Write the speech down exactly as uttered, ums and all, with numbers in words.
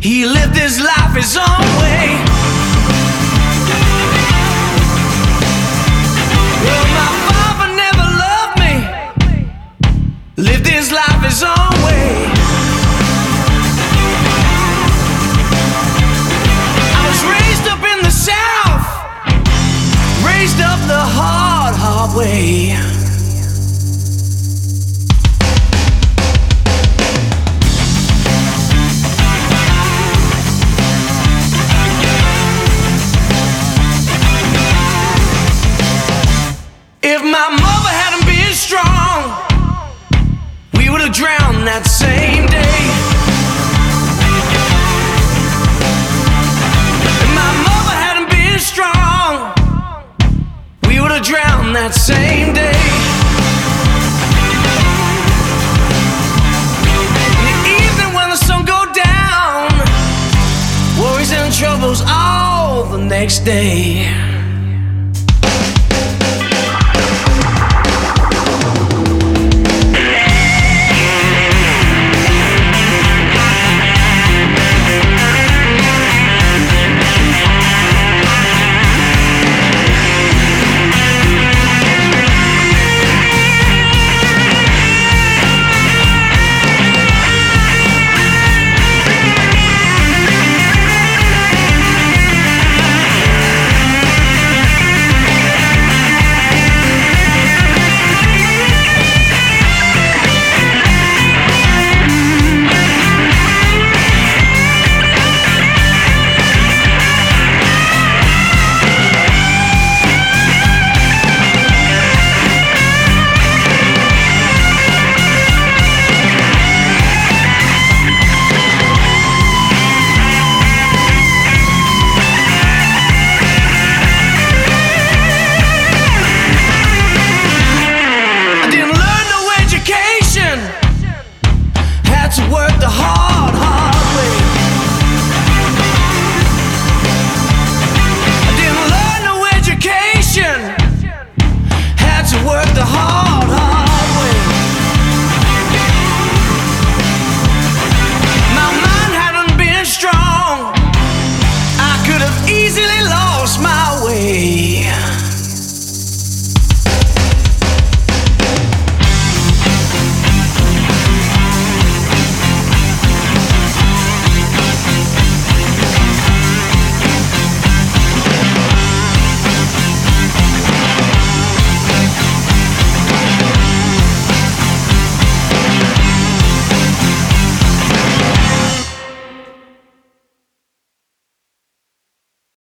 He lived his life his own way. Well, my father never loved me, lived his life his own way. I was raised up in the South, raised up the hard, hard way. If my mother hadn't been strong, we would have drowned that same day. If my mother hadn't been strong, we would have drowned that same day. In the evening when the sun go down, worries and troubles all the next day.